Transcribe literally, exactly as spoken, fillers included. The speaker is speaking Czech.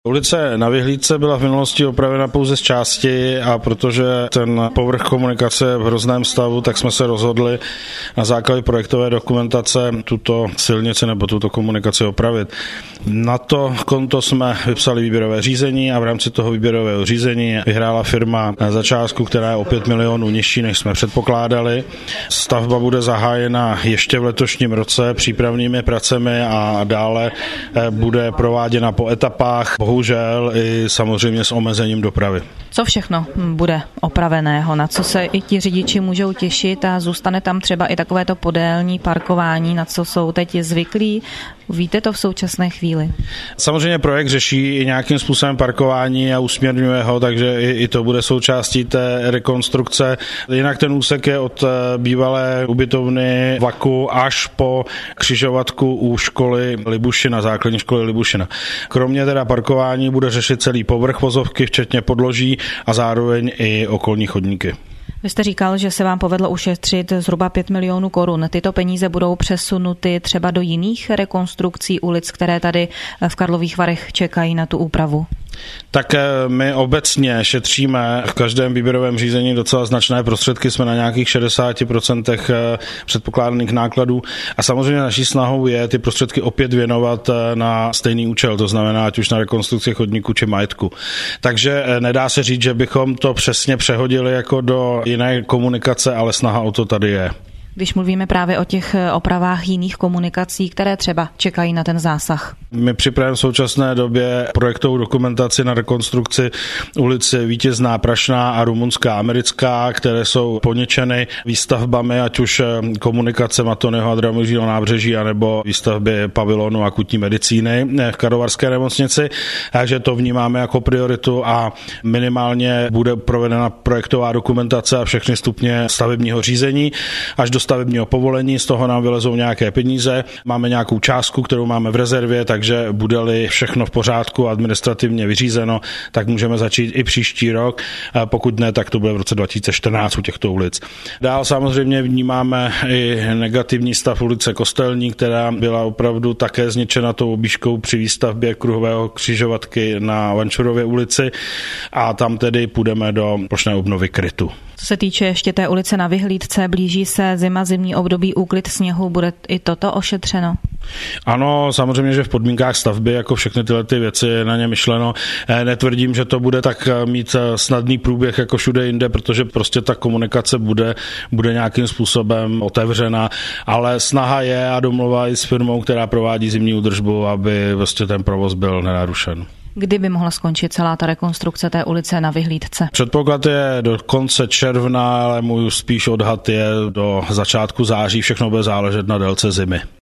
Ulice na Vyhlídce byla v minulosti opravena pouze z části a protože ten povrch komunikace je v hrozném stavu, tak jsme se rozhodli na základě projektové dokumentace tuto silnici nebo tuto komunikaci opravit. Na to konto jsme vypsali výběrové řízení a v rámci toho výběrového řízení vyhrála firma za částku, která je o pět milionů nižší, než jsme předpokládali. Stavba bude zahájena ještě v letošním roce přípravnými pracemi a dále bude prováděna po etapách. Bohužel i samozřejmě s omezením dopravy. Co všechno bude opraveného, na co se i ti řidiči můžou těšit a zůstane tam třeba i takovéto podélní parkování, na co jsou teď zvyklí? Víte to v současné chvíli? Samozřejmě projekt řeší i nějakým způsobem parkování a usměrňuje ho, takže i, i to bude součástí té rekonstrukce. Jinak ten úsek je od bývalé ubytovny Vaku až po křižovatku u školy Libušina, základní školy Libušina. Kromě teda parkování bude řešit celý povrch vozovky, včetně podloží a zároveň i okolní chodníky. Vy jste říkal, že se vám povedlo ušetřit zhruba pět milionů korun. Tyto peníze budou přesunuty třeba do jiných rekonstrukcí ulic, které tady v Karlových Varech čekají na tu úpravu? Tak my obecně šetříme v každém výběrovém řízení docela značné prostředky, jsme na nějakých šedesát procent předpokládaných nákladů a samozřejmě naší snahou je ty prostředky opět věnovat na stejný účel, to znamená ať už na rekonstrukci chodníku či majetku. Takže nedá se říct, že bychom to přesně přehodili jako do jiné komunikace, ale snaha o to tady je. Když mluvíme právě o těch opravách jiných komunikací, které třeba čekají na ten zásah. My připravujeme v současné době projektovou dokumentaci na rekonstrukci ulice Vítězná, Prašná a Rumunská Americká, které jsou poničeny výstavbami, ať už komunikace Matonyho a Dramožího nábřeží, anebo výstavby pavilonu akutní medicíny v Karlovarské nemocnici. Takže to vnímáme jako prioritu a minimálně bude provedena projektová dokumentace a všechny stupně stavebního řízení až do stavebního povolení, z toho nám vylezou nějaké peníze, máme nějakou částku, kterou máme v rezervě, takže bude-li všechno v pořádku administrativně vyřízeno, tak můžeme začít i příští rok, pokud ne, tak to bude v roce dva tisíce čtrnáct u těchto ulic. Dál samozřejmě vnímáme i negativní stav ulice Kostelní, která byla opravdu také zničena tou objížďkou při výstavbě kruhového křižovatky na Vančurově ulici a tam tedy půjdeme do plošné obnovy krytu. Co se týče ještě té ulice na Vyhlídce, blíží se zima, zimní období, úklid sněhu, bude i toto ošetřeno? Ano, samozřejmě, že v podmínkách stavby, jako všechny tyhle ty věci, je na ně myšleno. Netvrdím, že to bude tak mít snadný průběh jako všude jinde, protože prostě ta komunikace bude, bude nějakým způsobem otevřena, ale snaha je a domluva i s firmou, která provádí zimní údržbu, aby vlastně ten provoz byl nenarušen. Kdy by mohla skončit celá ta rekonstrukce té ulice na Vyhlídce? Předpoklad je do konce června, ale můj spíš odhad je do začátku září, všechno bude záležet na délce zimy.